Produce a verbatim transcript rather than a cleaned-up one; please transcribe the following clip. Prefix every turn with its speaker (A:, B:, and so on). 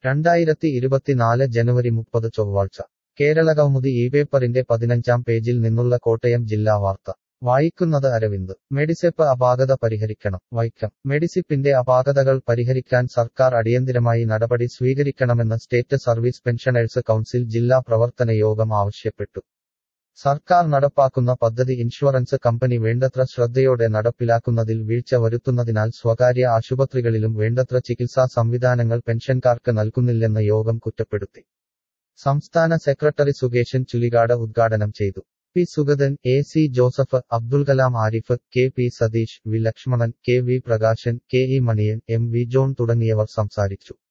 A: രണ്ടായിരത്തി ഇരുപത്തിനാല് ജനുവരി മുപ്പത് ചൊവ്വാഴ്ച കേരളകൗമുദി ഈ പേപ്പറിന്റെ പതിനഞ്ചാം പേജിൽ നിന്നുള്ള കോട്ടയം ജില്ലാ വാർത്ത വായിക്കുന്നത് അരവിന്ദ്. മെഡിസെപ്പ് അപാകത പരിഹരിക്കണം. വൈക്കം. മെഡിസിപ്പിന്റെ അപാകതകൾ പരിഹരിക്കാൻ സർക്കാർ അടിയന്തിരമായി നടപടി സ്വീകരിക്കണമെന്ന് സ്റ്റേറ്റ് സർവീസ് പെൻഷനേഴ്സ് കൗൺസിൽ ജില്ലാ പ്രവർത്തന യോഗം ആവശ്യപ്പെട്ടു. സർക്കാർ നടപ്പാക്കുന്ന പദ്ധതി ഇൻഷുറൻസ് കമ്പനി വേണ്ടത്ര ശ്രദ്ധയോടെ നടപ്പിലാക്കുന്നതിൽ വീഴ്ച വരുത്തുന്നതിനാൽ സ്വകാര്യ ആശുപത്രികളിലും വേണ്ടത്ര ചികിത്സാ സംവിധാനങ്ങൾ പെൻഷൻകാർക്ക് നൽകുന്നില്ലെന്ന് യോഗം കുറ്റപ്പെടുത്തി. സംസ്ഥാന സെക്രട്ടറി സുകേശൻ ചുലികാട് ഉദ്ഘാടനം ചെയ്തു. P Sugathan, A C Joseph, Abdulkalam Arif, K P Satheesh, V Lakshmanan, K V Prakashan, K E Maniyan, M V John തുടങ്ങിയവർ സംസാരിച്ചു.